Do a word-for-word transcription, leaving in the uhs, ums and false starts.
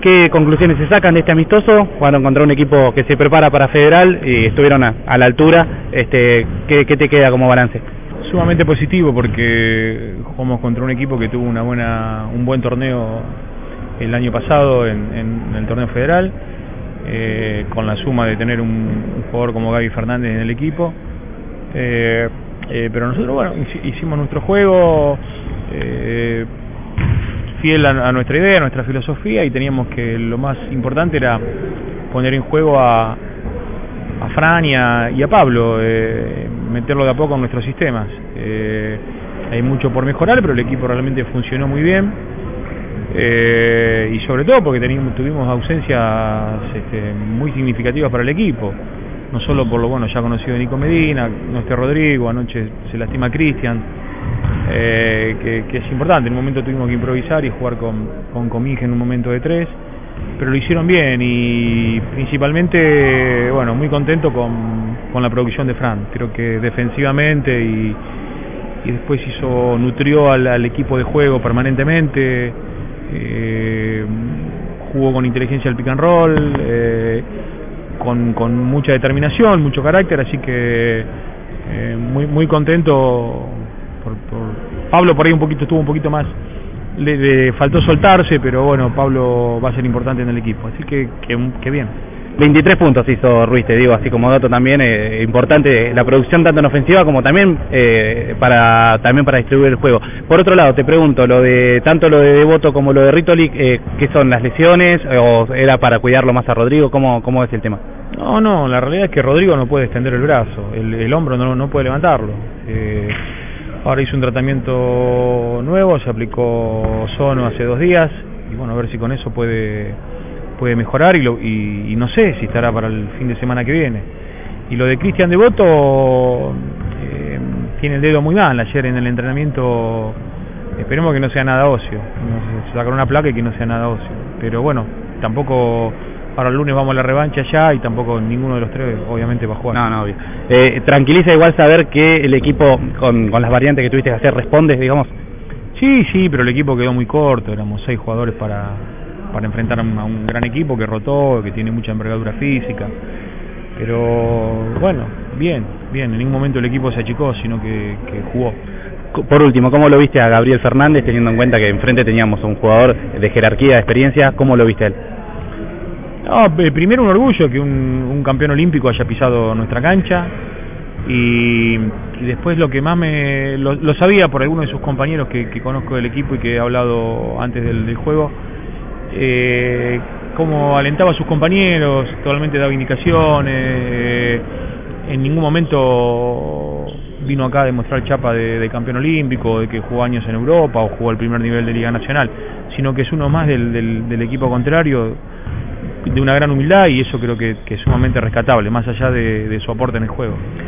¿Qué conclusiones se sacan de este amistoso? Jugaron contra un equipo que se prepara para Federal y estuvieron a, a la altura. Este, ¿qué, ¿Qué te queda como balance? Sumamente positivo porque jugamos contra un equipo que tuvo una buena, un buen torneo el año pasado en, en, en el torneo federal, eh, con la suma de tener un, un jugador como Gaby Fernández en el equipo. Eh, eh, pero nosotros, bueno, hicimos nuestro juego eh, fiel a, a nuestra idea, a nuestra filosofía, y teníamos que lo más importante era poner en juego a, a Fran y a, y a Pablo, eh, meterlo de a poco en nuestros sistemas. Eh, hay mucho por mejorar, pero el equipo realmente funcionó muy bien, eh, y sobre todo porque teníamos, tuvimos ausencias este, muy significativas para el equipo, no solo por lo bueno ya conocido de Nico Medina, no esté Rodrigo, anoche se lastima Cristian, eh, que, que es importante. En un momento tuvimos que improvisar y jugar con, con Comige en un momento de tres, pero lo hicieron bien, y principalmente, bueno, muy contento con, con la producción de Fran. Creo que defensivamente y, y después hizo, nutrió al, al equipo de juego permanentemente, eh, jugó con inteligencia el pick and roll, eh, con, con mucha determinación, mucho carácter, así que eh, muy, muy contento. Por, por Pablo por ahí un poquito estuvo un poquito más, le, le faltó soltarse, pero bueno, Pablo va a ser importante en el equipo, así que, que, que bien. veintitrés puntos hizo Ruiz, te digo, así como dato también, eh, importante la producción tanto en ofensiva como también eh, para también para distribuir el juego. Por otro lado, te pregunto, lo de tanto lo de Devoto como lo de Ritoli, eh, ¿qué son las lesiones? ¿O era para cuidarlo más a Rodrigo? ¿Cómo, cómo es el tema? No, no, la realidad es que Rodrigo no puede extender el brazo, el, el hombro no, no puede levantarlo. Eh, ahora hizo un tratamiento nuevo, se aplicó Sono hace dos días, y bueno, a ver si con eso puede... puede mejorar, y, lo, y, y no sé si estará para el fin de semana que viene. Y lo de Cristian Devoto, eh, tiene el dedo muy mal. Ayer en el entrenamiento, esperemos que no sea nada óseo, no se sacará una placa y que no sea nada óseo, pero bueno, tampoco, ahora el lunes vamos a la revancha ya, y tampoco ninguno de los tres obviamente va a jugar. No, no, obvio. Eh, tranquiliza igual saber que el equipo, con, con las variantes que tuviste que hacer, responde, digamos. Sí, sí, pero el equipo quedó muy corto, éramos seis jugadores para... para enfrentar a un, a un gran equipo que rotó, que tiene mucha envergadura física, pero bueno, bien, bien, en ningún momento el equipo se achicó, sino que, que jugó. Por último, ¿cómo lo viste a Gabriel Fernández, teniendo en cuenta que enfrente teníamos a un jugador de jerarquía, de experiencia? ¿Cómo lo viste a él? No, primero un orgullo que un, un campeón olímpico haya pisado nuestra cancha, y, y después lo que más me... Lo, lo sabía por algunos de sus compañeros que, que conozco del equipo y que he hablado antes del, del juego, Eh, cómo alentaba a sus compañeros, totalmente daba indicaciones, eh, en ningún momento vino acá a demostrar chapa de, de campeón olímpico, de que jugó años en Europa o jugó el primer nivel de Liga Nacional, sino que es uno más del, del, del equipo contrario, de una gran humildad, y eso creo que, que es sumamente rescatable, más allá de, de su aporte en el juego.